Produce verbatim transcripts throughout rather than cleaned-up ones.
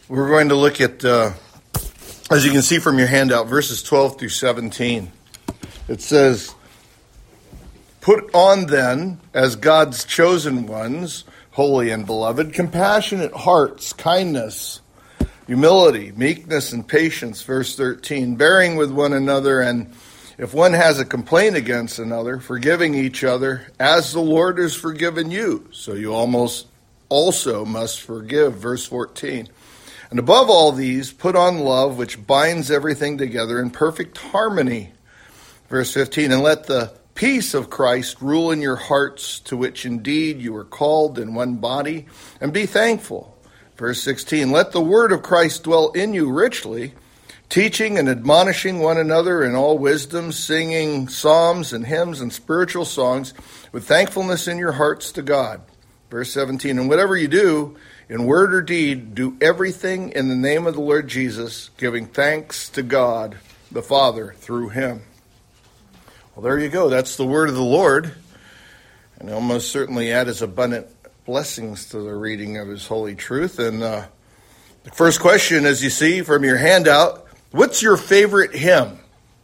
We're going to look at, uh, as you can see from your handout, verses twelve through seventeen. It says, "Put on then, as God's chosen ones, holy and beloved, compassionate hearts, kindness, humility, meekness, and patience." Verse thirteen, "Bearing with one another, and if one has a complaint against another, forgiving each other, as the Lord has forgiven you, so you almost also must forgive." Verse fourteen, "And above all these, put on love, which binds everything together in perfect harmony." Verse fifteen, "And let the peace of Christ rule in your hearts, to which indeed you were called in one body, and be thankful." Verse sixteen, "Let the word of Christ dwell in you richly, teaching and admonishing one another in all wisdom, singing psalms and hymns and spiritual songs with thankfulness in your hearts to God." Verse seventeen, "And whatever you do, in word or deed, do everything in the name of the Lord Jesus, giving thanks to God the Father through him." Well, there you go. That's the word of the Lord. And he'll most certainly add his abundant blessings to the reading of his holy truth. And uh, the first question, as you see from your handout, what's your favorite hymn?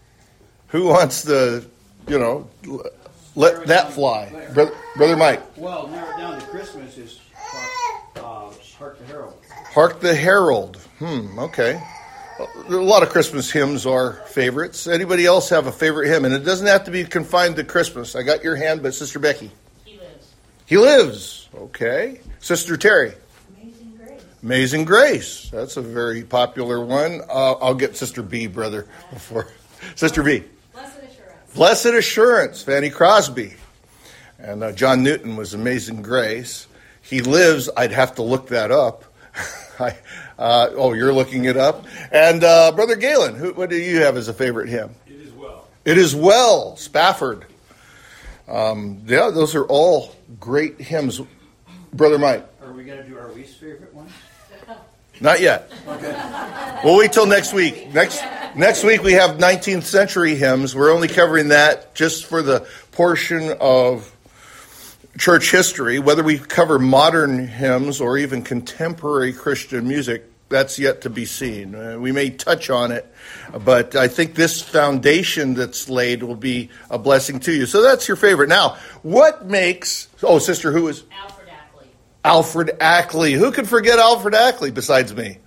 Who wants to, you know, let that fly? Brother, Brother Mike. Well, narrow it down to Christmas is Hark, uh, Hark the Herald. Hark the Herald. Hmm, okay. A lot of Christmas hymns are favorites. Anybody else have a favorite hymn? And it doesn't have to be confined to Christmas. I got your hand, but Sister Becky. He lives. He lives. Okay. Sister Terry. Amazing Grace. Amazing Grace. That's a very popular one. Uh, I'll get Sister B, brother, before. Sister B. Blessed Assurance. Blessed Assurance, Fanny Crosby. And uh, John Newton was Amazing Grace. He lives. I'd have to look that up. I, uh, oh, you're looking it up. And uh, Brother Galen, who, what do you have as a favorite hymn? It is well. It is well, Spafford. Um, yeah, those are all great hymns. Brother Mike. Are we going to do our least favorite one? Not yet. Okay. We'll wait till next week. Next next week we have nineteenth century hymns. We're only covering that just for the portion of church history. Whether we cover modern hymns or even contemporary Christian music, that's yet to be seen. Uh, we may touch on it, but I think this foundation that's laid will be a blessing to you. So that's your favorite. Now, what makes... Oh, sister, who is... Alfred Ackley. Alfred Ackley. Who could forget Alfred Ackley besides me?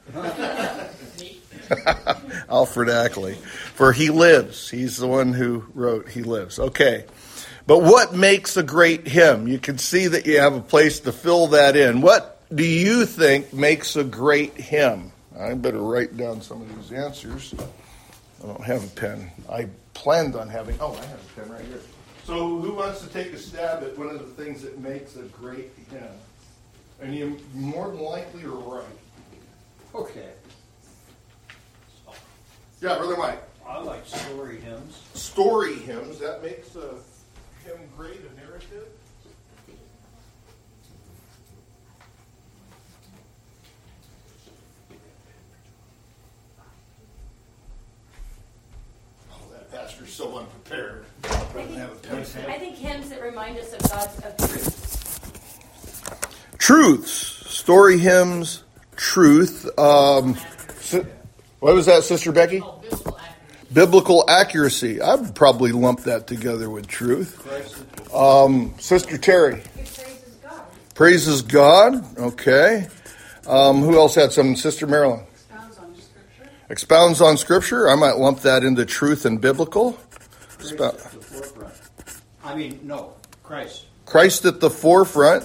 Alfred Ackley. For He Lives. He's the one who wrote He Lives. Okay. But what makes a great hymn? You can see that you have a place to fill that in. What do you think makes a great hymn? I better write down some of these answers. I don't have a pen. I planned on having... Oh, I have a pen right here. So who wants to take a stab at one of the things that makes a great hymn? And you more than likely are right. Okay. Yeah, Brother Mike. I like story hymns. Story hymns, that makes a hymn great, a narrative. Oh, that pastor's so unprepared. I think, I think hymns that remind us of God's of truth. Truths, story hymns, truth. Um, si- what was that, Sister Becky? Oh, biblical accuracy. Biblical accuracy. I would probably lump that together with truth. Um, Sister Terry. It praises God. Praises God. Okay. Um, who else had some? Sister Marilyn. Expounds on Scripture. Expounds on Scripture. I might lump that into truth and biblical. Christ Expo- at the forefront. I mean, no, Christ. Christ at the forefront.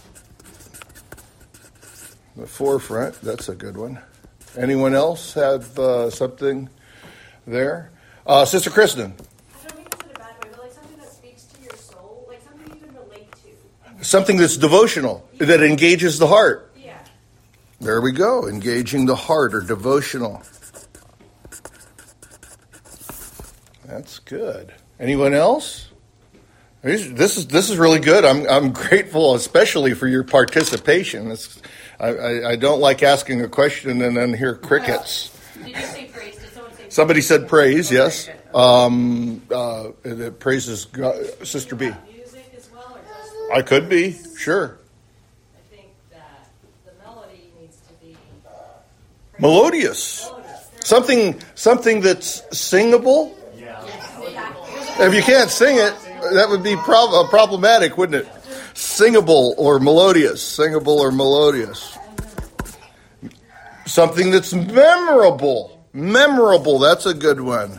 The forefront. That's a good one. Anyone else have uh, something there? Uh, Sister Kristen. I don't mean this in a bad way, but like something that speaks to your soul, like something you can relate to. Something that's devotional, that engages the heart. Yeah. There we go. Engaging the heart or devotional. That's good. Anyone else? This is this is really good. I'm I'm grateful, especially for your participation. It's, I, I I don't like asking a question and then hear crickets. Did you say praise? Did someone say praise? Somebody said praise. Okay, Yes. good. Um. Uh. That praises God. Sister B. Music as well, or just I could be sure. I think that the melody needs to be Melodious. Something something that's singable. If you can't sing it, that would be prob- problematic, wouldn't it? Singable or melodious. Singable or melodious. Something that's memorable. Memorable, that's a good one.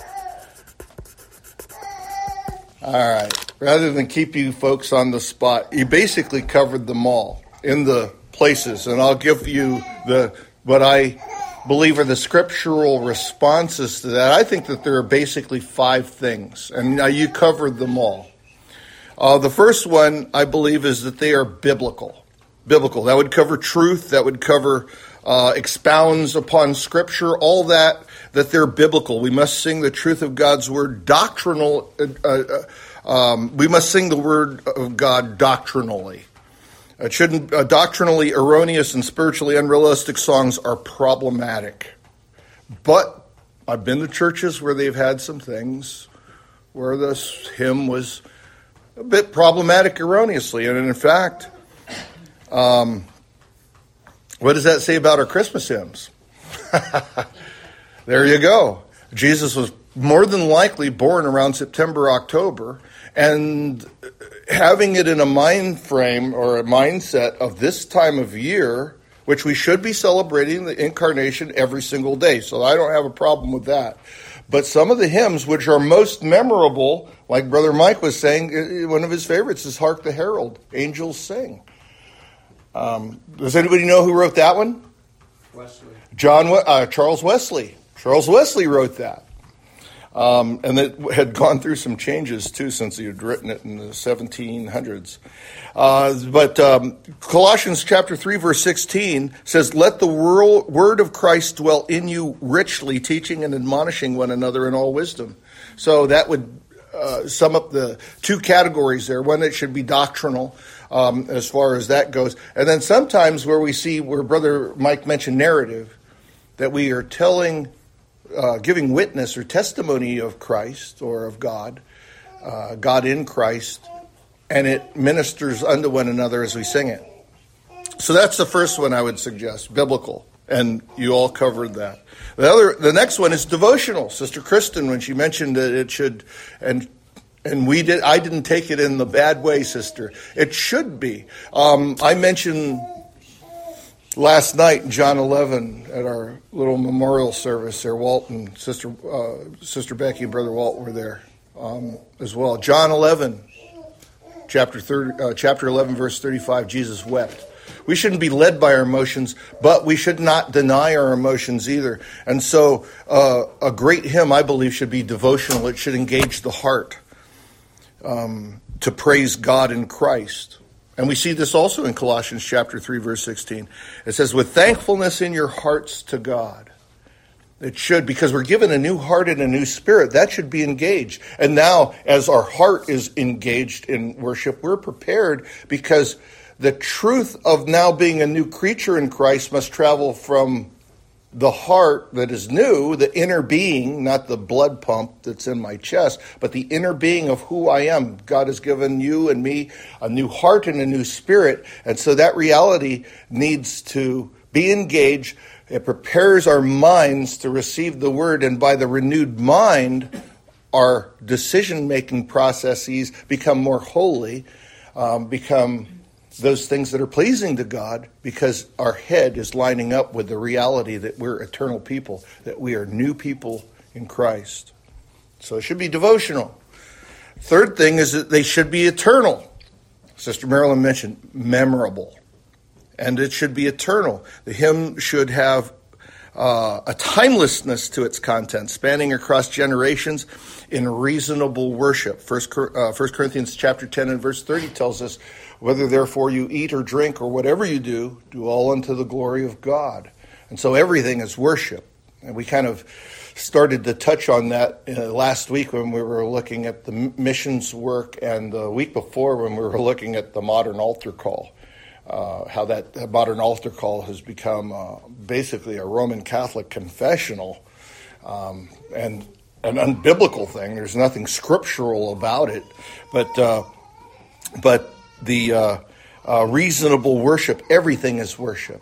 All right. Rather than keep you folks on the spot, you basically covered them all in the places. And I'll give you the what I believe are the scriptural responses to that. I think that there are basically five things. And now you covered them all. Uh, the first one, I believe, is that they are biblical. Biblical. That would cover truth. That would cover uh, expounds upon Scripture. All that, that they're biblical. We must sing the truth of God's word. Doctrinal. Uh, uh, um, we must sing the word of God doctrinally. It shouldn't. Uh, doctrinally erroneous and spiritually unrealistic songs are problematic. But I've been to churches where they've had some things where this hymn was a bit problematic erroneously. And in fact, um, what does that say about our Christmas hymns? There you go. Jesus was more than likely born around September, October, and having it in a mind frame or a mindset of this time of year, which we should be celebrating the incarnation every single day. So I don't have a problem with that. But some of the hymns which are most memorable, like Brother Mike was saying, one of his favorites is Hark the Herald, Angels Sing. Um, does anybody know who wrote that one? Wesley. John, uh, Charles Wesley. Charles Wesley wrote that. Um, and it had gone through some changes, too, since he had written it in the seventeen hundreds. Uh, but um, Colossians chapter three, verse sixteen says, "Let the word of Christ dwell in you richly, teaching and admonishing one another in all wisdom." So that would uh, sum up the two categories there. One, it should be doctrinal um, as far as that goes. And then sometimes where we see, where Brother Mike mentioned narrative, that we are telling Uh, giving witness or testimony of Christ or of God, uh, God in Christ, and it ministers unto one another as we sing it. So that's the first one I would suggest, biblical, and you all covered that. The other, the next one is devotional. Sister Kristen, when she mentioned that it should, and and we did, I didn't take it in the bad way, sister. It should be. Um, I mentioned last night in John eleven at our little memorial service there, Walt and Sister uh, Sister Becky and Brother Walt were there um, as well. John eleven, chapter thirty, uh, chapter eleven, verse thirty-five. Jesus wept. We shouldn't be led by our emotions, but we should not deny our emotions either. And so, uh, a great hymn, I believe, should be devotional. It should engage the heart um, to praise God in Christ. And we see this also in Colossians chapter three, verse sixteen. It says, "With thankfulness in your hearts to God." It should, because we're given a new heart and a new spirit. That should be engaged. And now, as our heart is engaged in worship, we're prepared, because the truth of now being a new creature in Christ must travel from the heart that is new, the inner being, not the blood pump that's in my chest, but the inner being of who I am. God has given you and me a new heart and a new spirit. And so that reality needs to be engaged. It prepares our minds to receive the word. And by the renewed mind, our decision-making processes become more holy, um, become those things that are pleasing to God, because our head is lining up with the reality that we're eternal people, that we are new people in Christ. So it should be devotional. Third thing is that they should be eternal. Sister Marilyn mentioned memorable. And it should be eternal. The hymn should have uh, a timelessness to its content, spanning across generations in reasonable worship. First, uh, First Corinthians chapter ten and verse thirty tells us, "Whether therefore you eat or drink or whatever you do, do all unto the glory of God." And so everything is worship. And we kind of started to touch on that uh, last week when we were looking at the missions work, and the week before when we were looking at the modern altar call. Uh, how that modern altar call has become uh, basically a Roman Catholic confessional, um, and an unbiblical thing. There's nothing scriptural about it, but uh, but the uh, uh, reasonable worship, everything is worship.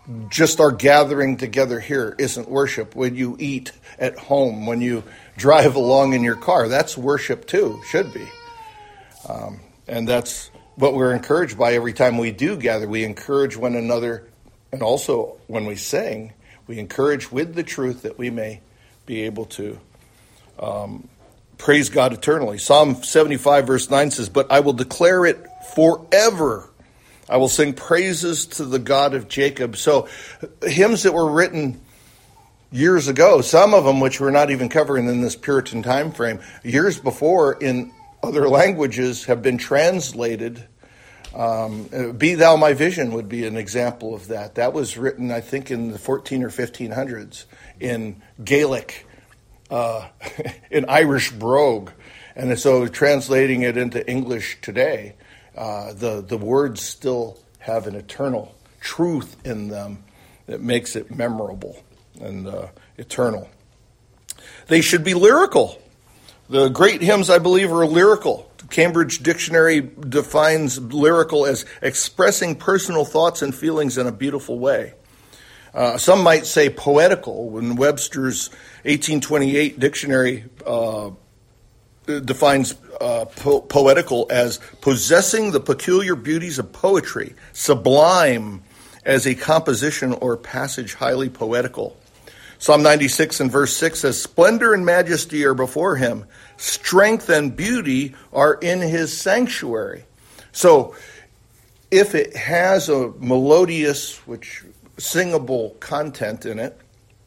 just our gathering together here isn't worship. When you eat at home, when you drive along in your car, that's worship too, should be. Um, and that's what we're encouraged by every time we do gather. We encourage one another, and also when we sing, we encourage with the truth that we may be able to um, praise God eternally. Psalm seventy-five verse nine says, "But I will declare it forever. I will sing praises to the God of Jacob." So hymns that were written years ago, some of them which we're not even covering in this Puritan time frame, years before in other languages have been translated. Um, "Be Thou My Vision" would be an example of that. That was written, I think, in the fourteen or fifteen hundreds in Gaelic, uh, in Irish brogue. And so translating it into English today, uh, the, the words still have an eternal truth in them that makes it memorable and uh, eternal. They should be lyrical. The great hymns, I believe, are lyrical. The Cambridge Dictionary defines lyrical as expressing personal thoughts and feelings in a beautiful way. Uh, some might say poetical, when Webster's eighteen twenty-eight dictionary uh, defines uh, po- poetical as possessing the peculiar beauties of poetry, sublime as a composition or passage highly poetical. Psalm ninety-six and verse six says, "Splendor and majesty are before him. Strength and beauty are in his sanctuary." So if it has a melodious, which singable content in it,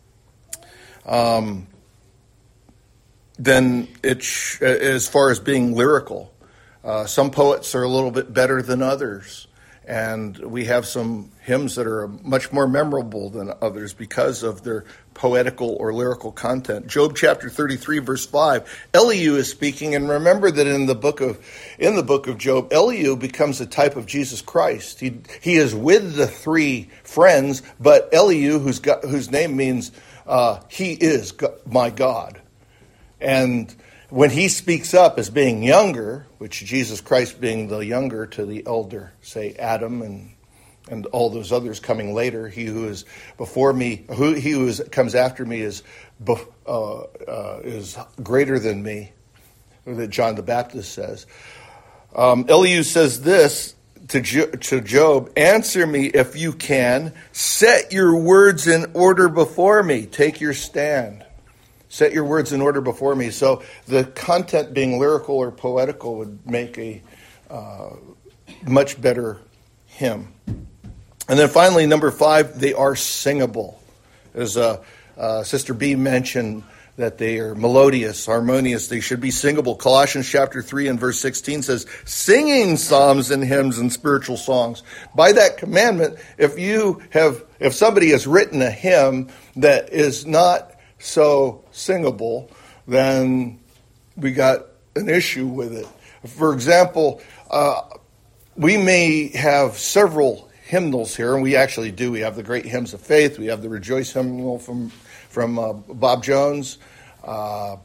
um, then it's, as far as being lyrical, uh, some poets are a little bit better than others. And we have some hymns that are much more memorable than others because of their poetical or lyrical content. Job chapter thirty-three, verse five. Elihu is speaking, and remember that in the book of in the book of Job, Elihu becomes a type of Jesus Christ. He he is with the three friends, but Elihu, who's got, whose name means uh, he is my God, and when he speaks up as being younger, which Jesus Christ being the younger to the elder, say Adam and and all those others coming later, he who is before me, who he who is, comes after me is uh, uh, is greater than me, that John the Baptist says. Um, Elihu says this to, jo- to Job, "Answer me if you can. Set your words in order before me. Take your stand. Set your words in order before me." So the content being lyrical or poetical would make a uh, much better hymn. And then finally, number five, they are singable. As uh, uh, Sister B mentioned, that they are melodious, harmonious. They should be singable. Colossians chapter three and verse sixteen says, "Singing psalms and hymns and spiritual songs." By that commandment, if you have, if somebody has written a hymn that is not so singable, then we got an issue with it. For example, uh, we may have several hymnals here, and we actually do. We have the Great Hymns of Faith. We have the Rejoice hymnal from from uh, Bob Jones. Uh,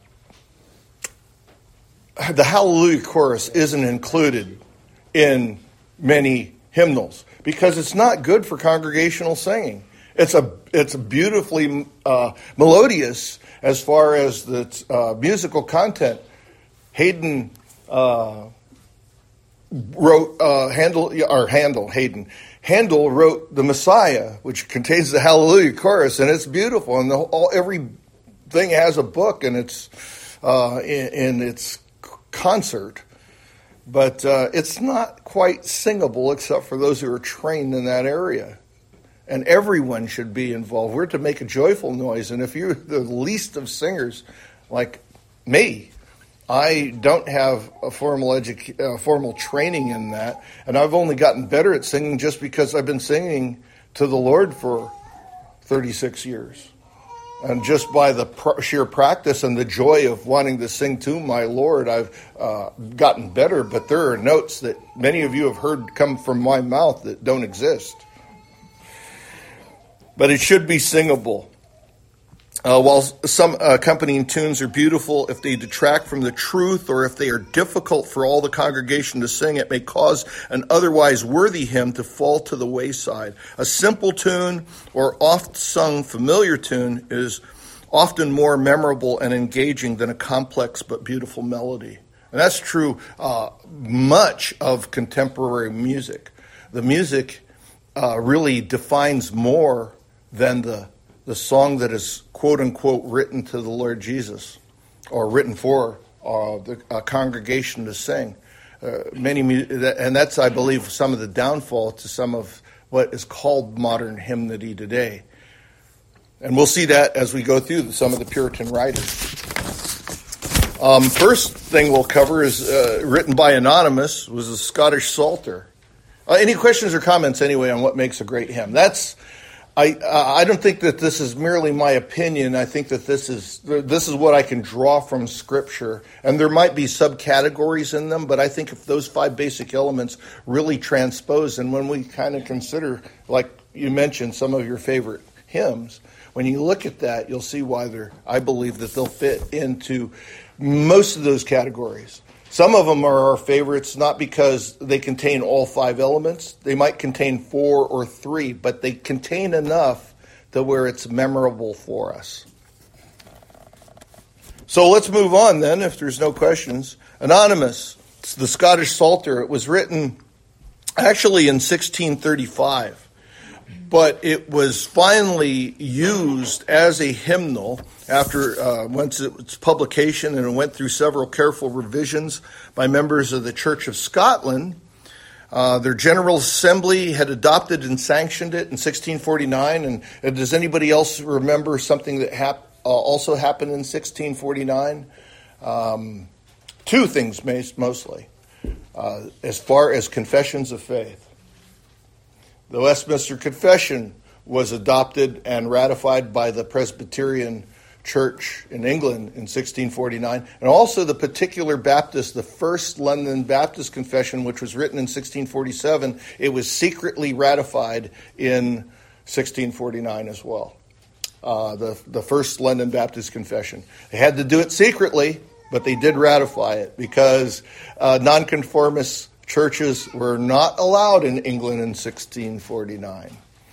the Hallelujah chorus isn't included in many hymnals because it's not good for congregational singing. It's a it's beautifully uh, melodious as far as the uh, musical content. Haydn uh, wrote uh, Handel or Handel Haydn Handel wrote the Messiah, which contains the Hallelujah chorus, and it's beautiful. And the, all everything has a book, and it's uh, in, in its concert, but uh, it's not quite singable except for those who are trained in that area. And everyone should be involved. We're to make a joyful noise. And if you're the least of singers, like me, I don't have a formal edu- uh, formal training in that. And I've only gotten better at singing just because I've been singing to the Lord for thirty-six years. And just by the pr- sheer practice and the joy of wanting to sing to my Lord, I've uh, gotten better. But there are notes that many of you have heard come from my mouth that don't exist. But it should be singable. Uh, while some accompanying tunes are beautiful, if they detract from the truth or if they are difficult for all the congregation to sing, it may cause an otherwise worthy hymn to fall to the wayside. A simple tune or oft-sung familiar tune is often more memorable and engaging than a complex but beautiful melody. And that's true uh, much of contemporary music. The music uh, really defines more than the the song that is quote-unquote written to the Lord Jesus or written for uh, the uh, congregation to sing. Uh, many, and that's, I believe, some of the downfall to some of what is called modern hymnody today. And we'll see that as we go through some of the Puritan writers. Um, first thing we'll cover is uh, written by Anonymous, was the Scottish Psalter. Uh, any questions or comments anyway on what makes a great hymn? That's I uh, I don't think that this is merely my opinion. I think that this is this is what I can draw from Scripture, and there might be subcategories in them. But I think if those five basic elements really transpose, and when we kind of consider, like you mentioned, some of your favorite hymns, when you look at that, you'll see why they're. I believe that they'll fit into most of those categories. Some of them are our favorites, not because they contain all five elements. They might contain four or three, but they contain enough to where it's memorable for us. So let's move on then, if there's no questions. Anonymous, it's the Scottish Psalter. It was written actually in sixteen thirty-five, but it was finally used as a hymnal after uh, once its publication, and it went through several careful revisions by members of the Church of Scotland. Uh, their General Assembly had adopted and sanctioned it in sixteen forty-nine. And, and does anybody else remember something that hap- uh, also happened in sixteen forty-nine? Um, two things mostly, uh, as far as confessions of faith. The Westminster Confession was adopted and ratified by the Presbyterian Church in England in sixteen forty-nine, and also the Particular Baptist, the First London Baptist Confession, which was written in sixteen forty-seven. It was secretly ratified in sixteen forty-nine as well. Uh, the, the First London Baptist Confession. They had to do it secretly, but they did ratify it because uh, nonconformist churches were not allowed in England in sixteen forty-nine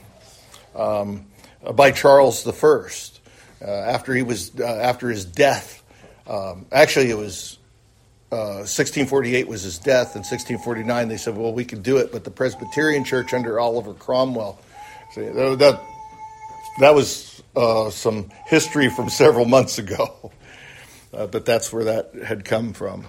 um, by Charles the First. Uh, after he was uh, after his death, um, actually it was uh, sixteen forty-eight was his death. In sixteen forty-nine, they said, "Well, we could do it," but the Presbyterian Church under Oliver Cromwell, so that that was uh, some history from several months ago, uh, but that's where that had come from.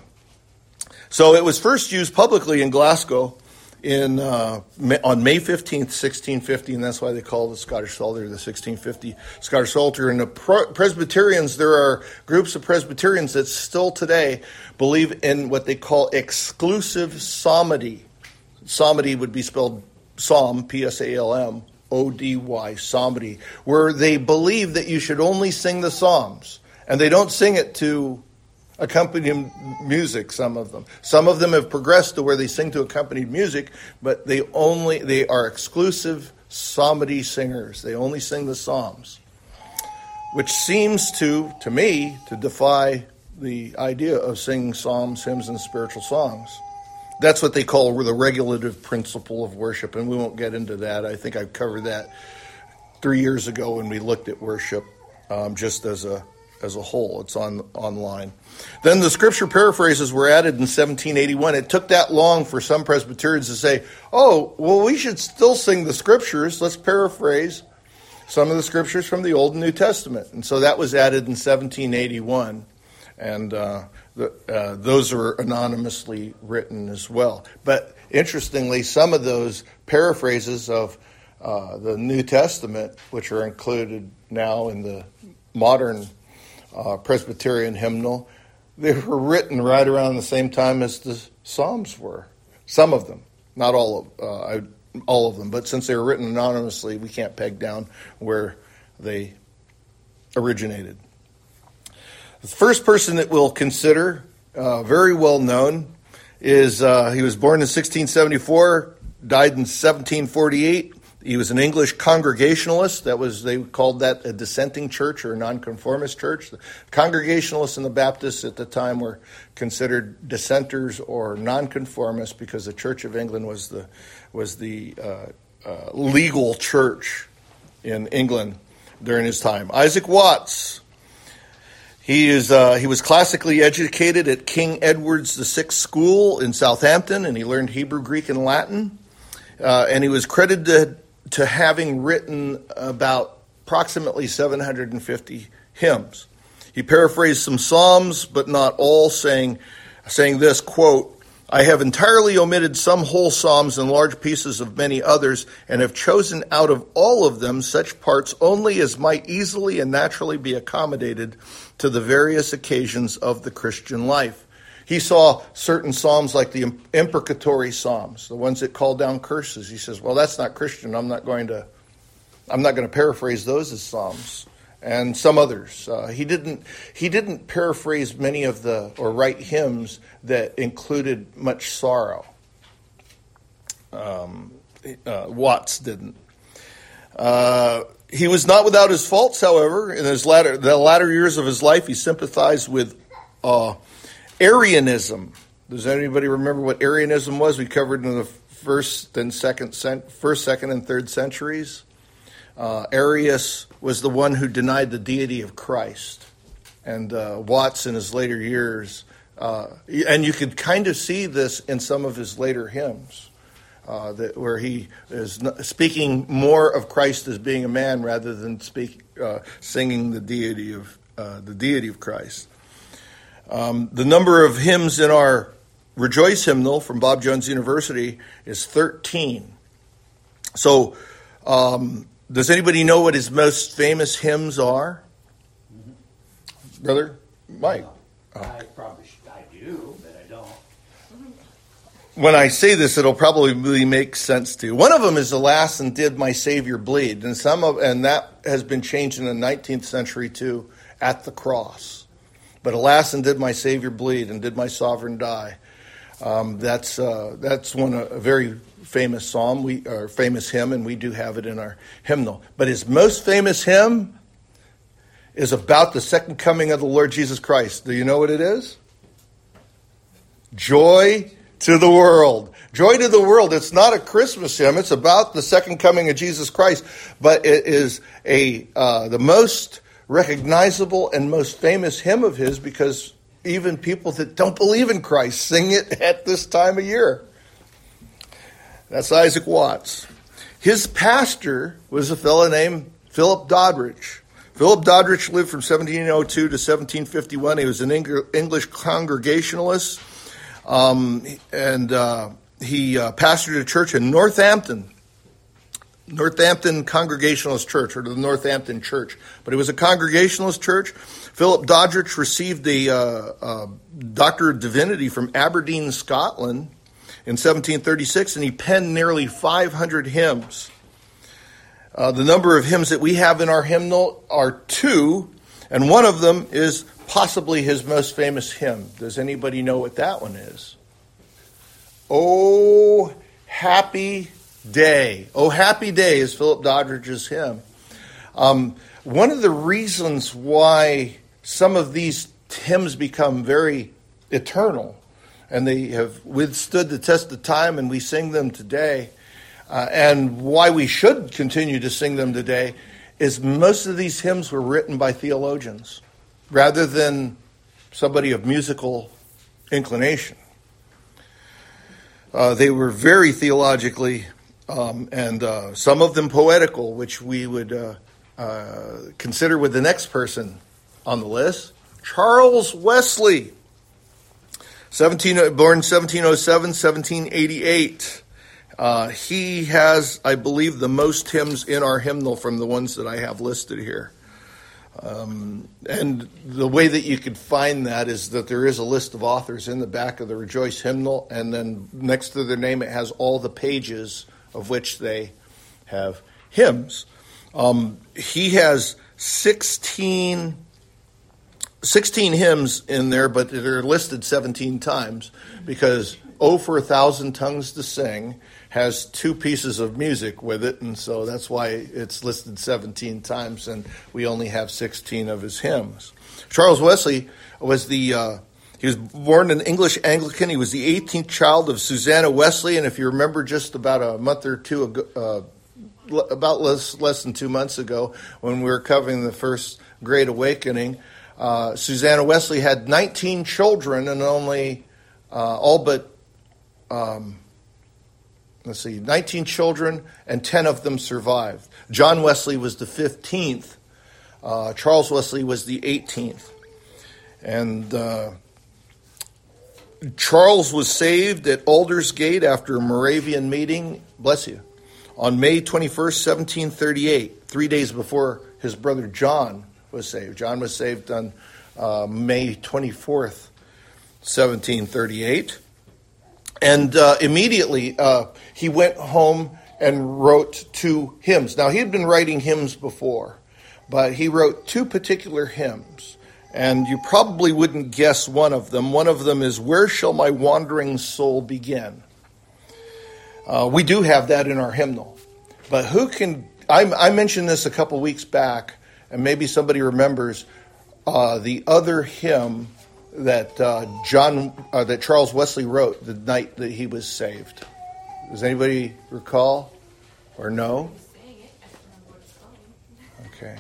So it was first used publicly in Glasgow in uh, on May fifteenth, sixteen fifty, and that's why they call the Scottish Psalter the sixteen fifty Scottish Psalter. And the Presbyterians, there are groups of Presbyterians that still today believe in what they call exclusive psalmody. Psalmody would be spelled psalm, P S A L M, O D Y, psalmody, where they believe that you should only sing the psalms, and they don't sing it to accompanied music. Some of them, some of them have progressed to where they sing to accompanied music, but they only they are exclusive psalmody singers. They only sing the psalms, which seems to to me to defy the idea of singing psalms, hymns, and spiritual songs. That's what they call the regulative principle of worship, and we won't get into that. I think I covered that three years ago when we looked at worship um, just as a as a whole. It's on online. Then the scripture paraphrases were added in seventeen eighty-one. It took that long for some Presbyterians to say, oh, well, we should still sing the scriptures. Let's paraphrase some of the scriptures from the Old and New Testament. And so that was added in seventeen eighty-one. And uh, the, uh, those are anonymously written as well. But interestingly, some of those paraphrases of uh, the New Testament, which are included now in the modern Uh, Presbyterian hymnal, they were written right around the same time as the Psalms were. Some of them, not all of uh, all of them, but since they were written anonymously, we can't peg down where they originated. The first person that we'll consider, uh, very well known, is uh, he was born in sixteen seventy-four, died in seventeen forty-eight. He was an English Congregationalist. That was, they called that a dissenting church or a nonconformist church. The Congregationalists and the Baptists at the time were considered dissenters or nonconformists because the Church of England was the was the uh, uh, legal church in England during his time. Isaac Watts. He is uh, he was classically educated at King Edward's the Sixth School in Southampton, and he learned Hebrew, Greek, and Latin. Uh, and he was credited to having written about approximately seven hundred fifty hymns. He paraphrased some psalms, but not all, saying, saying this, quote, "I have entirely omitted some whole psalms and large pieces of many others, and have chosen out of all of them such parts only as might easily and naturally be accommodated to the various occasions of the Christian life." He saw certain psalms like the imprecatory psalms, the ones that call down curses. He says, well, that's not Christian. I'm not going to I'm not going to paraphrase those as psalms. And some others. Uh, he didn't he didn't paraphrase many of the or write hymns that included much sorrow. Um, uh, Watts didn't. Uh, he was not without his faults, however. In his latter the latter years of his life, he sympathized with uh, Arianism. Does anybody remember what Arianism was? We covered in the first and second, first, second, and third centuries. Uh, Arius was the one who denied the deity of Christ, and uh, Watts in his later years, uh, and you could kind of see this in some of his later hymns, uh, that where he is speaking more of Christ as being a man rather than speak, uh, singing the deity of uh, the deity of Christ. Um, the number of hymns in our Rejoice hymnal from Bob Jones University is thirteen. So, um, does anybody know what his most famous hymns are? Mm-hmm. Brother Mike? No, I probably should, I do, but I don't. When I say this, it'll probably make sense to you. One of them is "Alas, and did my Savior bleed?" And some of, and that has been changed in the nineteenth century to "At the Cross." But "Alas, and did my Savior bleed, and did my Sovereign die?" Um, that's uh, that's one a very famous psalm, we or famous hymn, and we do have it in our hymnal. But his most famous hymn is about the second coming of the Lord Jesus Christ. Do you know what it is? Joy to the world. Joy to the world. It's not a Christmas hymn. It's about the second coming of Jesus Christ, but it is a uh, the most recognizable and most famous hymn of his because even people that don't believe in Christ sing it at this time of year. That's Isaac Watts. His pastor was a fellow named Philip Doddridge. Philip Doddridge lived from seventeen oh two to seventeen fifty-one. He was an English Congregationalist, um, and uh, he uh, pastored a church in Northampton. Northampton Congregationalist Church, or the Northampton Church. But it was a Congregationalist church. Philip Doddridge received a uh, uh, Doctor of Divinity from Aberdeen, Scotland in seventeen thirty-six, and he penned nearly five hundred hymns. Uh, the number of hymns that we have in our hymnal are two, and one of them is possibly his most famous hymn. Does anybody know what that one is? Oh, happy day. Oh, happy day is Philip Doddridge's hymn. Um, one of the reasons why some of these hymns become very eternal, and they have withstood the test of time, and we sing them today, uh, and why we should continue to sing them today, is most of these hymns were written by theologians rather than somebody of musical inclination. Uh, they were very theologically Um, and uh, some of them poetical, which we would uh, uh, consider with the next person on the list, Charles Wesley, seventeen born seventeen oh seven, seventeen eighty-eight. Uh, he has, I believe, the most hymns in our hymnal from the ones that I have listed here. Um, and the way that you could find that is that there is a list of authors in the back of the Rejoice hymnal, and then next to their name it has all the pages of which they have hymns. Um, he has sixteen, sixteen hymns in there, but they're listed seventeen times because "Oh, for a Thousand Tongues to Sing" has two pieces of music with it, and so that's why it's listed seventeen times, and we only have sixteen of his hymns. Charles Wesley was the uh, he was born an English Anglican. He was the eighteenth child of Susanna Wesley, and if you remember, just about a month or two ago, uh, about less less than two months ago, when we were covering the First Great Awakening, uh, Susanna Wesley had nineteen children, and only uh, all but um, let's see, nineteen children, and ten of them survived. John Wesley was the fifteenth. Uh, Charles Wesley was the eighteenth. And uh, Charles was saved at Aldersgate after a Moravian meeting, bless you, on May twenty-first, seventeen thirty-eight, three days before his brother John was saved. John was saved on uh, May twenty-fourth, seventeen thirty-eight. And uh, immediately uh, he went home and wrote two hymns. Now, he had been writing hymns before, but he wrote two particular hymns. And you probably wouldn't guess one of them. One of them is, "Where Shall My Wandering Soul Begin?" Uh, we do have that in our hymnal. But who can... I, I mentioned this a couple weeks back, and maybe somebody remembers uh, the other hymn that uh, John, uh, that Charles Wesley wrote the night that he was saved. Does anybody recall or know? Okay.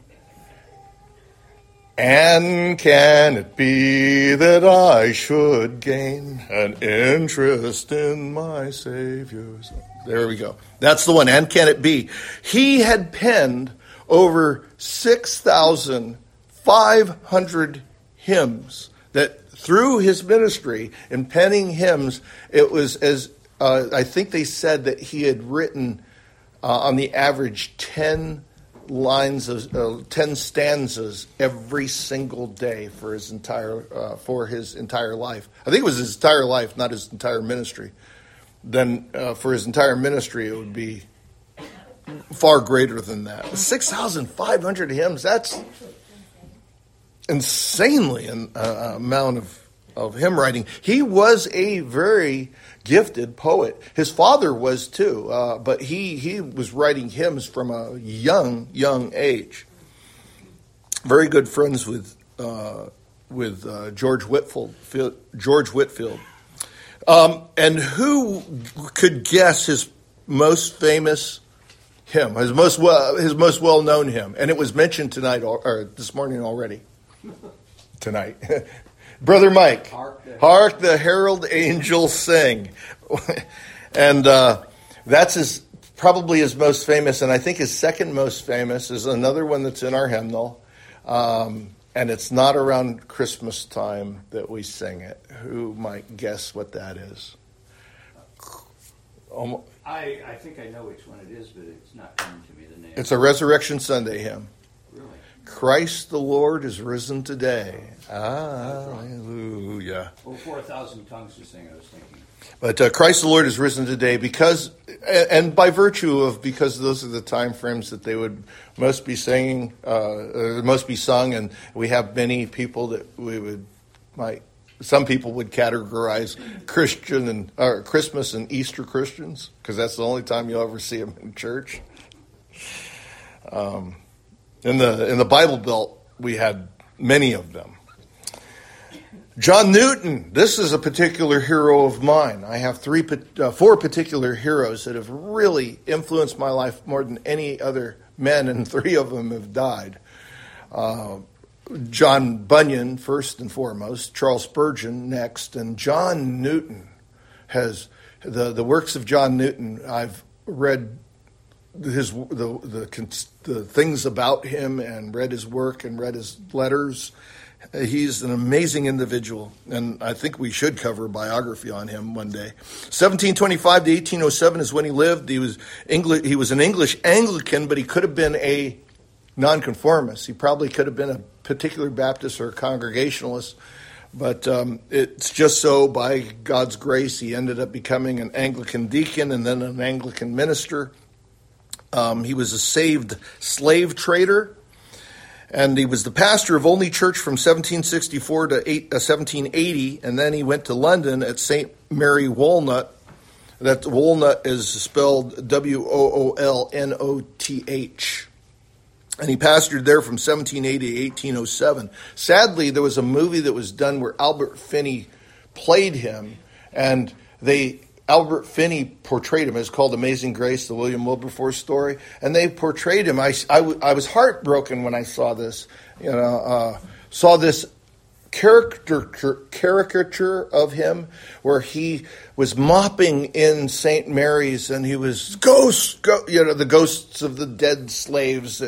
And can it be that I should gain an interest in my Savior's? There we go. That's the one. And can it be? He had penned over six thousand five hundred hymns. That through his ministry in penning hymns, it was as uh, I think they said that he had written uh, on the average ten lines of uh, ten stanzas every single day for his entire uh, for his entire life. I think it was his entire life, not his entire ministry. Then uh, for his entire ministry, it would be far greater than that. Six thousand five hundred hymns. That's insanely an uh, amount of, of hymn writing. He was a very gifted poet. His father was too, uh, but he, he was writing hymns from a young, young age. Very good friends with uh, with uh, George Whitfield. George Whitfield. Um, and who could guess his most famous hymn, his most well, his most well-known hymn? And it was mentioned tonight or this morning already. Tonight. Brother Mike, hark the, hark the herald angels sing. And uh, that's his, probably his most famous, and I think his second most famous is another one that's in our hymnal. Um, and it's not around Christmas time that we sing it. Who might guess what that is? Um, I, I think I know which one it is, but it's not coming to me, the name. It's a Resurrection Sunday hymn. Really? Christ the Lord is risen today. Hallelujah. Well, four thousand tongues to sing, I was thinking. But uh, Christ the Lord is risen today because, and by virtue of, because those are the time frames that they would most be singing, uh, most be sung, and we have many people that we would, might, some people would categorize Christian and or Christmas and Easter Christians, because that's the only time you'll ever see them in church. Um, in the in the Bible Belt, we had many of them. John Newton, this is a particular hero of mine. I have three, uh, four particular heroes that have really influenced my life more than any other men, and three of them have died. Uh, John Bunyan, first and foremost, Charles Spurgeon next, and John Newton has, the, the works of John Newton, I've read his the, the the things about him and read his work and read his letters. He's an amazing individual, and I think we should cover a biography on him one day. seventeen twenty-five to eighteen oh seven is when he lived. He was English. He was an English Anglican, but he could have been a nonconformist. He probably could have been a particular Baptist or a Congregationalist, but um, it's just so by God's grace he ended up becoming an Anglican deacon and then an Anglican minister. Um, he was a saved slave trader. And he was the pastor of Olney Church from seventeen sixty-four to eight, uh, seventeen eighty, and then he went to London at Saint Mary Walnut That Walnut is spelled W O O L N O T H. And he pastored there from seventeen eighty to eighteen oh seven. Sadly, there was a movie that was done where Albert Finney played him, and they Albert Finney portrayed him. It's called Amazing Grace, the William Wilberforce story, and they portrayed him. I, I, I was heartbroken when I saw this. You know, uh, saw this caricature caricature of him where he was mopping in Saint Mary's, and he was ghosts, go, you know, the ghosts of the dead slaves.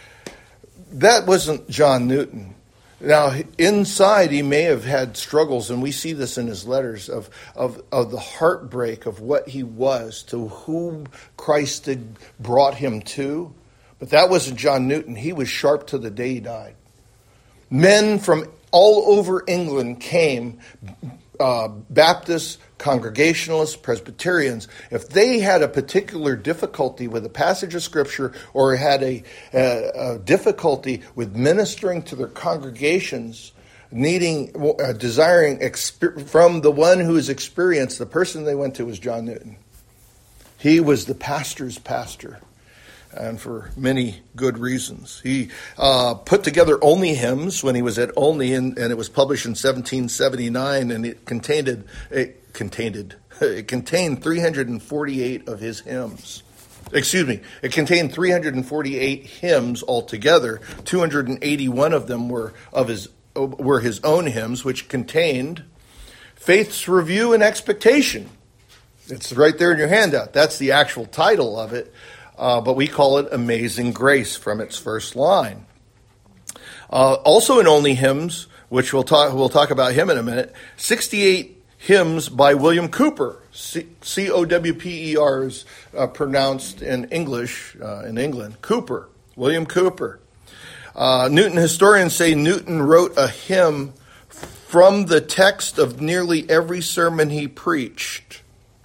That wasn't John Newton. Now, inside, he may have had struggles, and we see this in his letters, of, of, of the heartbreak of what he was, to whom Christ had brought him to. But that wasn't John Newton. He was sharp to the day he died. Men from all over England came, uh, Baptists, Congregationalists, Presbyterians. If they had a particular difficulty with a passage of Scripture or had a, a, a difficulty with ministering to their congregations, needing, uh, desiring exper- from the one who is experienced, the person they went to was John Newton. He was the pastor's pastor, and for many good reasons. He uh, put together Olney Hymns when he was at Olney, and, and it was published in seventeen seventy-nine, and it contained it contained it contained three hundred forty-eight of his hymns. Excuse me, it contained three hundred forty-eight hymns altogether. two hundred eighty-one of them were of his were his own hymns, which contained Faith's Review and Expectation. It's right there in your handout. That's the actual title of it. Uh, but we call it Amazing Grace from its first line. Uh, also in Olney Hymns, which we'll talk we'll talk about him in a minute, sixty-eight hymns by William Cowper. C O W P E R is uh, pronounced in English, uh, in England. Cowper, William Cowper. Uh, Newton historians say Newton wrote a hymn from the text of nearly every sermon he preached.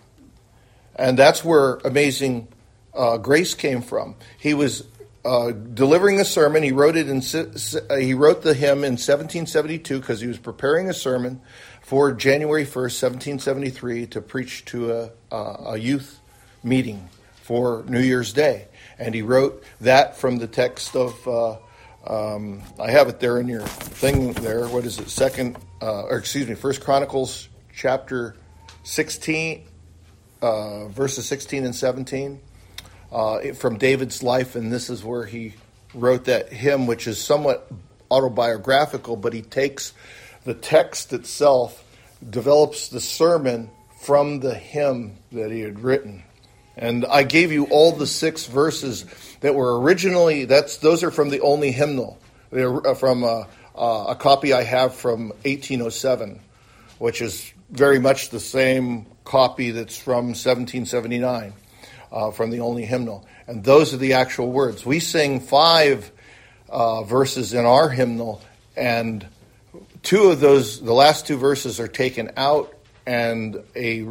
And that's where Amazing Uh, Grace came from. He was uh, delivering a sermon. He wrote it in. He wrote the hymn in seventeen seventy-two because he was preparing a sermon for January first, seventeen seventy-three, to preach to a, a youth meeting for New Year's Day. And he wrote that from the text of. Uh, um, I have it there in your thing there. What is it? Second, uh, or excuse me, First Chronicles chapter sixteen, uh, verses sixteen and seventeen. Uh, from David's life, and this is where he wrote that hymn, which is somewhat autobiographical, but he takes the text itself, develops the sermon from the hymn that he had written. And I gave you all the six verses that were originally, that's those are from the Olney Hymnal. They're from a, a copy I have from eighteen oh seven, which is very much the same copy that's from seventeen seventy-nine. Uh, from the Olney Hymnal. And those are the actual words. We sing five uh, verses in our hymnal, and two of those, the last two verses are taken out, and a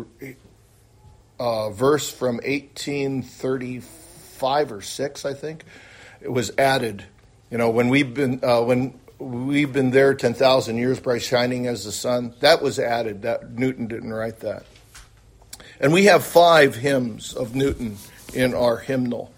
uh, verse from eighteen thirty-five or six, I think, it was added. You know, when we've been uh, when we've been there ten thousand years, bright shining as the sun, that was added. That Newton didn't write that. And we have five hymns of Newton in our hymnal.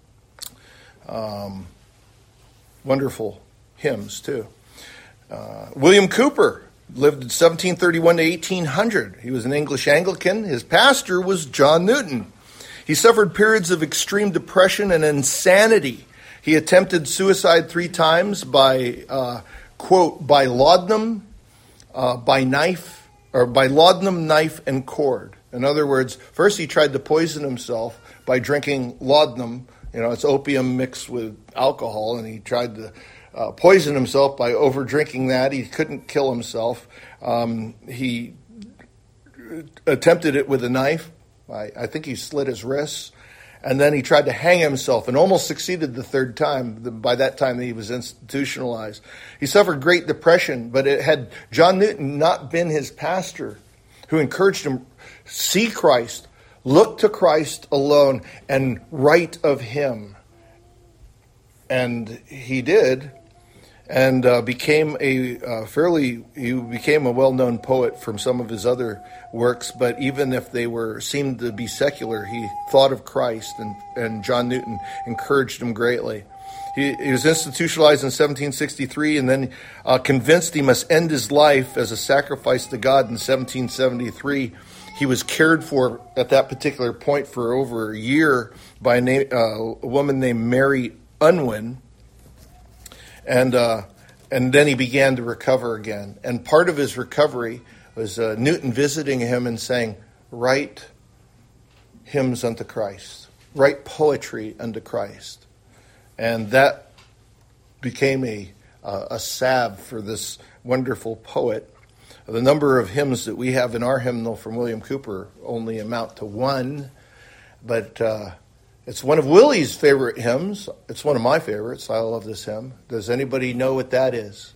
Um, wonderful hymns, too. Uh, William Cowper lived in seventeen thirty-one to eighteen hundred. He was an English Anglican. His pastor was John Newton. He suffered periods of extreme depression and insanity. He attempted suicide three times by, uh, quote, by laudanum, uh, by knife, or by laudanum, knife, and cord. In other words, first he tried to poison himself by drinking laudanum. You know, it's opium mixed with alcohol, and he tried to uh, poison himself by over-drinking that. He couldn't kill himself. Um, he attempted it with a knife. I, I think he slit his wrists. And then he tried to hang himself and almost succeeded the third time. By that time, he was institutionalized. He suffered great depression, but it had John Newton not been his pastor, who encouraged him, see Christ, look to Christ alone, and write of him. And he did. and uh, became a uh, fairly, he became a well-known poet from some of his other works, but even if they were seemed to be secular, he thought of Christ, and, and John Newton encouraged him greatly. He, he was institutionalized in seventeen sixty-three, and then uh, convinced he must end his life as a sacrifice to God in seventeen seventy-three. He was cared for at that particular point for over a year by a, na- uh, a woman named Mary Unwin, and uh, and then he began to recover again. And part of his recovery was uh, Newton visiting him and saying, "Write hymns unto Christ, write poetry unto Christ." And that became a uh, a salve for this wonderful poet. The number of hymns that we have in our hymnal from William Cooper only amount to one, but uh, it's one of Willie's favorite hymns. It's one of my favorites. I love this hymn. Does anybody know what that is?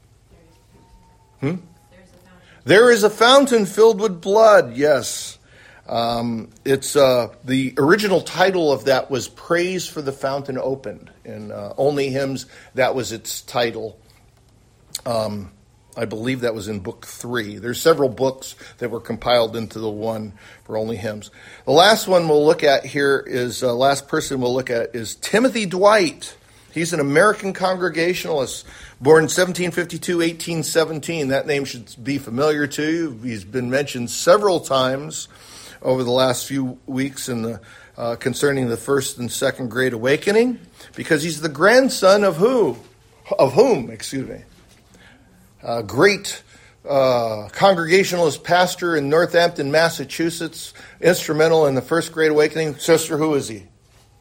Hmm? There is a fountain filled with blood. Yes. Um, it's uh, the original title of that was "Praise for the Fountain Opened." In uh, Only Hymns, that was its title. Um, I believe that was in book three. There's several books that were compiled into the one for Only Hymns. The last one we'll look at here is, uh, last person we'll look at is Timothy Dwight. He's an American Congregationalist, born seventeen fifty-two, eighteen seventeen. That name should be familiar to you. He's been mentioned several times over the last few weeks in the uh, concerning the first and second Great Awakening, because he's the grandson of who? Of whom, excuse me. A great uh, Congregationalist pastor in Northampton, Massachusetts, instrumental in the first Great Awakening. Sister, who is he?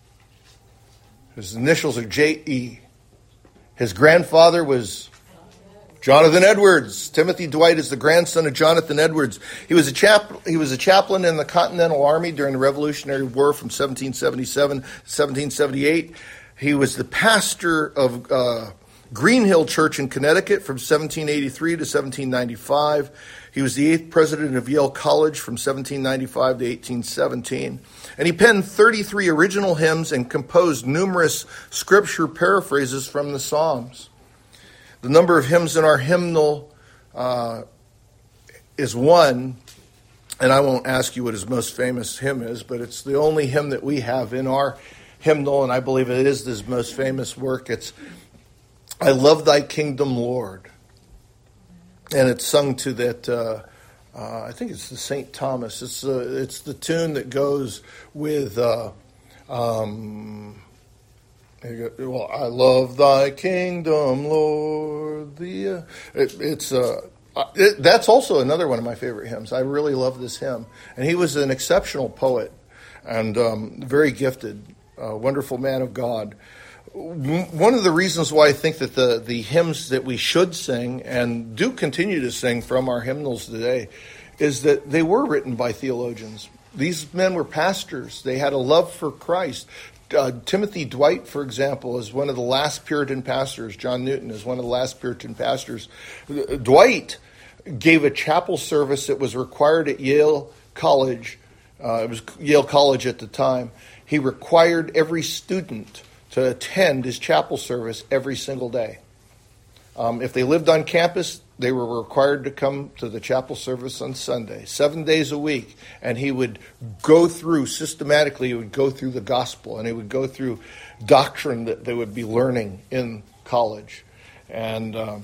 His initials are J E. His grandfather was Jonathan Edwards. Timothy Dwight is the grandson of Jonathan Edwards. He was a chap. He was a chaplain in the Continental Army during the Revolutionary War from seventeen seventy-seven to seventeen seventy-eight. He was the pastor of uh, Green Hill Church in Connecticut from seventeen eighty-three to seventeen ninety-five. He was the eighth president of Yale College from seventeen ninety-five to eighteen seventeen. And he penned thirty-three original hymns and composed numerous scripture paraphrases from the Psalms. The number of hymns in our hymnal uh, is one, and I won't ask you what his most famous hymn is, but it's the only hymn that we have in our hymnal, and I believe it is his most famous work. It's "I Love Thy Kingdom, Lord." And it's sung to that, uh, uh, I think it's the Saint Thomas. It's, uh, it's the tune that goes with... Uh, um, Well, I love thy kingdom, Lord. The uh, it, it's uh, it, that's also another one of my favorite hymns. I really love this hymn, and he was an exceptional poet and um, very gifted, uh, wonderful man of God. One of the reasons why I think that the the hymns that we should sing and do continue to sing from our hymnals today is that they were written by theologians. These men were pastors. They had a love for Christ. Uh, Timothy Dwight, for example, is one of the last Puritan pastors. John Newton is one of the last Puritan pastors. Dwight gave a chapel service that was required at Yale College. Uh, it was Yale College at the time. He required every student to attend his chapel service every single day. Um, if they lived on campus, they were required to come to the chapel service on Sunday, seven days a week. And he would go through, systematically, he would go through the gospel, and he would go through doctrine that they would be learning in college. And um,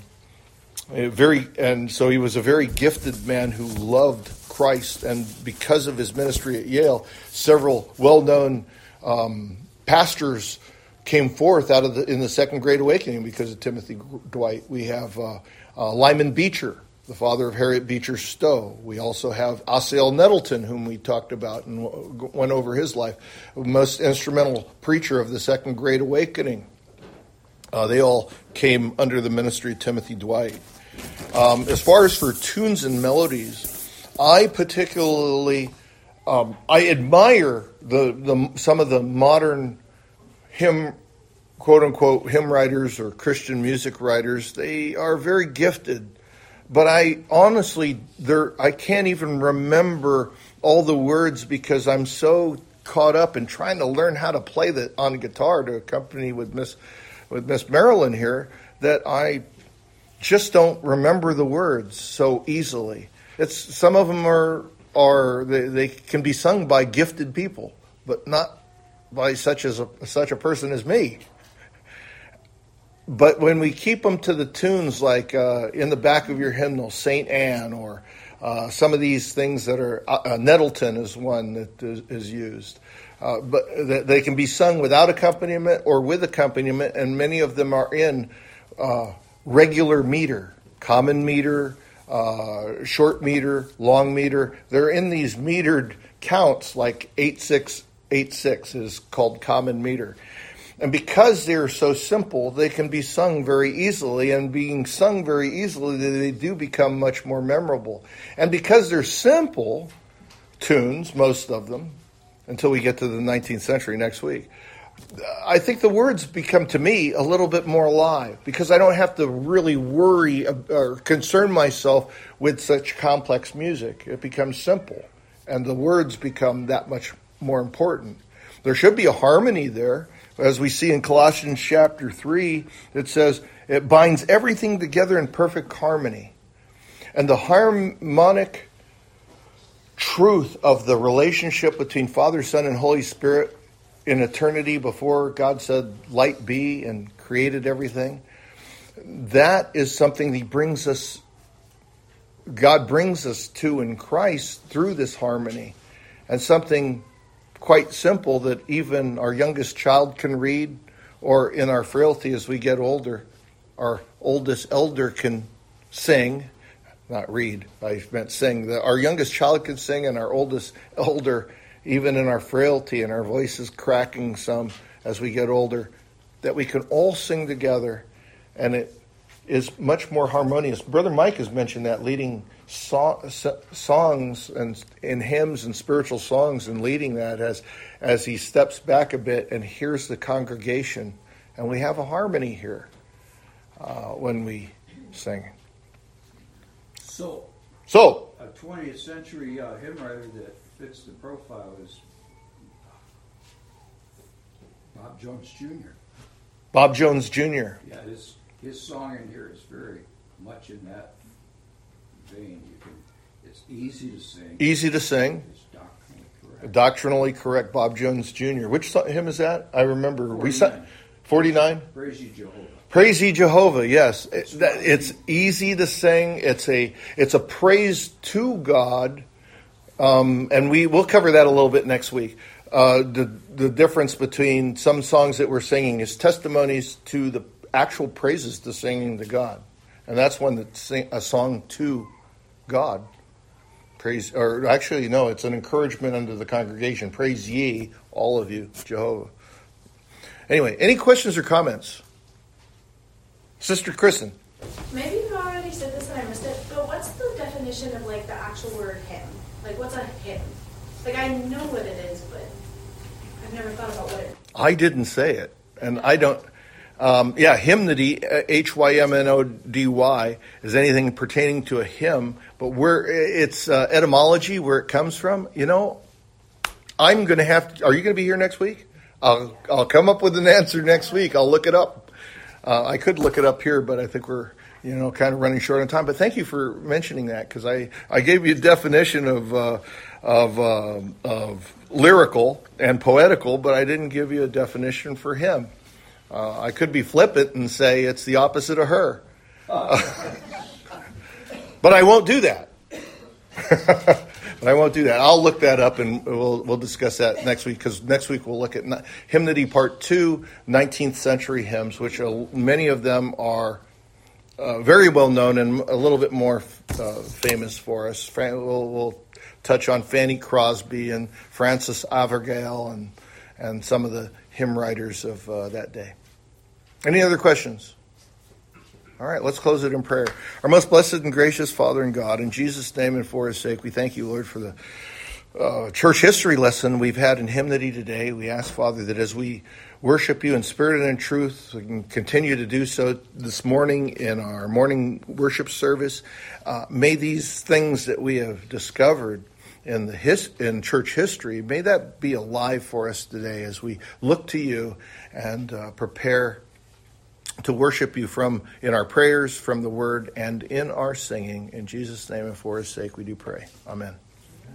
a very, and so he was a very gifted man who loved Christ. And because of his ministry at Yale, several well-known um, pastors came forth out of the in the Second Great Awakening because of Timothy Dwight. We have uh, uh, Lyman Beecher, the father of Harriet Beecher Stowe. We also have Assael Nettleton, whom we talked about and w- went over his life, most instrumental preacher of the Second Great Awakening. Uh, they all came under the ministry of Timothy Dwight. Um, as far as for tunes and melodies, I particularly um, I admire the, the some of the modern hymn, quote-unquote, hymn writers or Christian music writers. They are very gifted, but I honestly, they're, I can't even remember all the words because I'm so caught up in trying to learn how to play that on guitar to accompany with Miss with Miss Marilyn here that I just don't remember the words so easily. It's some of them are are they, they can be sung by gifted people, but not by such as a, such a person as me. But when we keep them to the tunes, like uh, in the back of your hymnal, Saint Anne, or uh, some of these things that are, uh, Nettleton is one that is, is used. Uh, but th- they can be sung without accompaniment or with accompaniment, and many of them are in uh, regular meter, common meter, uh, short meter, long meter. They're in these metered counts, like eight six eight six is called common meter. And because they're so simple, they can be sung very easily. And being sung very easily, they do become much more memorable. And because they're simple tunes, most of them, until we get to the nineteenth century next week, I think the words become, to me, a little bit more alive. Because I don't have to really worry or concern myself with such complex music. It becomes simple. And the words become that much more important. There should be a harmony there. As we see in Colossians chapter three, it says, it binds everything together in perfect harmony. And the harmonic truth of the relationship between Father, Son, and Holy Spirit in eternity before God said, light be, and created everything, that is something He brings us, God brings us to in Christ through this harmony. And something quite simple that even our youngest child can read, or in our frailty as we get older, our oldest elder can sing, not read, I meant sing. The, our youngest child can sing, and our oldest elder, even in our frailty and our voices cracking some as we get older, that we can all sing together, and it is much more harmonious. Brother Mike has mentioned that, leading so, so, songs and, and hymns and spiritual songs, and leading that as as he steps back a bit and hears the congregation, and we have a harmony here uh, when we sing. So, so a twentieth century uh, hymn writer that fits the profile is Bob Jones Junior Bob Jones Junior Yeah, his his song in here is very much in that vein. You can, it's easy to sing. Easy to sing. It's doctrinally correct. Doctrinally correct. Bob Jones Junior Which so- hymn is that? I remember forty-nine. we sang forty-nine. Praise Ye Jehovah. Praise Ye Jehovah. Yes, it, that, it's easy to sing. It's a it's a praise to God, um, and we we'll cover that a little bit next week. Uh, the the difference between some songs that we're singing is testimonies to the actual praises to singing to God, and that's one that's sing, a song to God. Praise, or actually, no, it's an encouragement unto the congregation. Praise ye, all of you, Jehovah. Anyway, any questions or comments? Sister Kristen. Maybe you already said this and I missed it, but what's the definition of like the actual word hymn? Like what's a hymn? Like I know what it is, but I've never thought about what it is. I didn't say it, and I don't. Um, yeah, hymnody, H Y M N O D Y, is anything pertaining to a hymn, but where it's uh, etymology, where it comes from, you know, I'm going to have to, are you going to be here next week? I'll, I'll come up with an answer next week. I'll look it up. Uh, I could look it up here, but I think we're, you know, kind of running short on time. But thank you for mentioning that, because I, I gave you a definition of uh, of uh, of lyrical and poetical, but I didn't give you a definition for hymn. Uh, I could be flippant and say it's the opposite of her. Uh, but I won't do that. But I won't do that. I'll look that up, and we'll we'll discuss that next week, because next week we'll look at Hymnody Part two, nineteenth century hymns, which are, many of them are uh, very well known and a little bit more uh, famous for us. We'll, we'll touch on Fanny Crosby and Francis Avergale and, and some of the hymn writers of uh, that day. Any other questions? All right, let's close it in prayer. Our most blessed and gracious Father and God, in Jesus' name and for His sake, we thank you, Lord, for the uh, church history lesson we've had in hymnody today. We ask, Father, that as we worship you in spirit and in truth, we can continue to do so this morning in our morning worship service. Uh, may these things that we have discovered in the his, in church history, may that be alive for us today as we look to you and uh, prepare to worship you from in our prayers, from the word, and in our singing. In Jesus' name and for his sake we do pray. Amen.